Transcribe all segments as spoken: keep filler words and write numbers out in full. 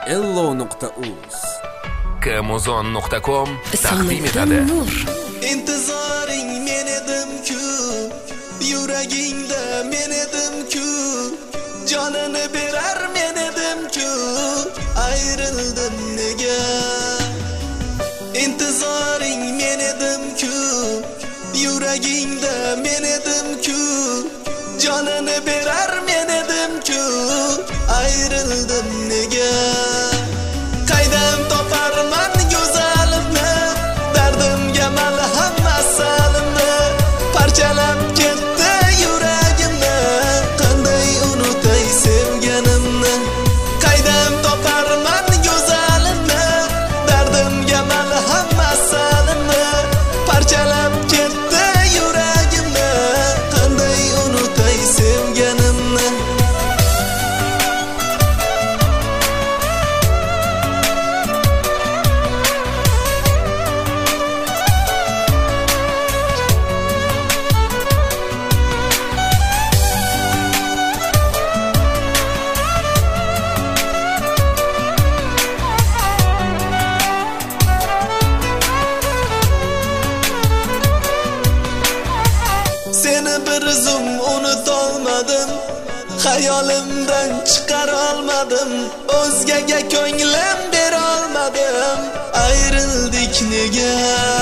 ello nuqta uz kamozon nuqta com taqdim etadi. Intizoring men edim-ku, yuragingda men edim-ku, jonini berar men edim-ku, ayrildim nega? Intizoring men edim-ku, yuragingda men edim-ku, jonini berar men edim-ku, ayrildim nega? Qaydan toparman go'zalimni, dardimga malham masalimni, parchalab ketdi yuragimni, qanday unutay sevganimni? Qaydan toparman go'zalimni, dardimga malham masalimni, parchalab ketdi yuragimni, qanday unutay sevganimni? Seni bir zum unutolmadim, xayolimdan chiqara olmadim, o'zgaga ko'nglim bera olmadim, ayrildik nega?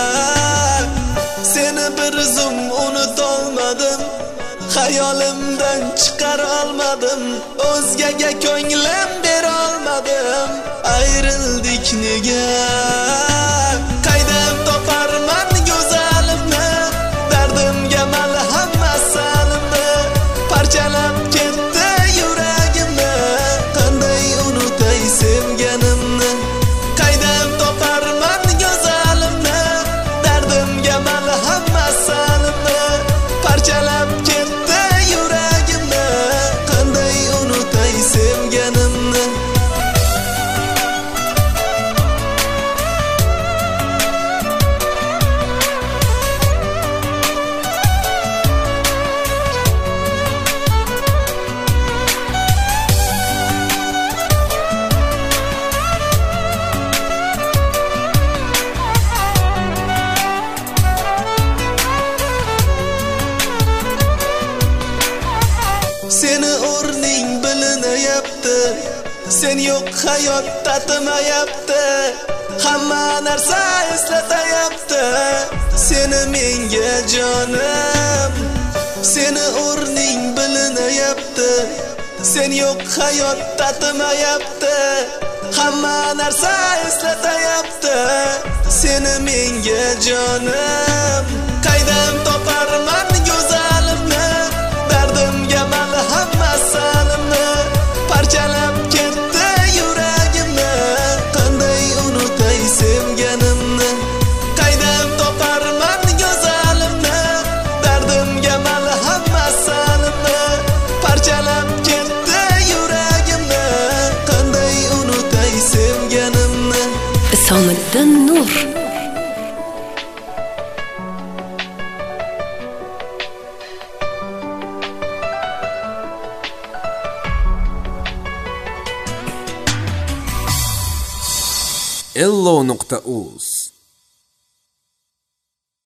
Seni bir zum unutolmadim, xayolimdan chiqara olmadim, o'zgaga ko'nglim bera olmadim, ayrildik nega? Qaydan toparman go'zalimni, dardimga malham masalimni, parchalab ketdi yuragimni, qanday unutay sevganimni? Qaydan toparman go'zalimni, dardimga malham masalimni, parchalab ketdi yuragimni, qanday unutay sevganimni? Seni o'rning bilinayapti, sen yo'q hayot tatimayapti, hamma narsa eslatayapti seni menga jonim. Seni o'rning bilinayapti, sen yo'q hayot tatimayapti, hamma narsa eslatayapti seni menga jonim. Qaydan toparman go'zalimni, dardimga malham masalimni, parchalab ketdi yuragimni, qanday unutay sevganimni? Qaydan toparman go'zalimni, dardimga malham masalimni, parchalab ketdi yuragimni, qanday unutay sevganimni? Isomiddin Nur. ello nuqta uz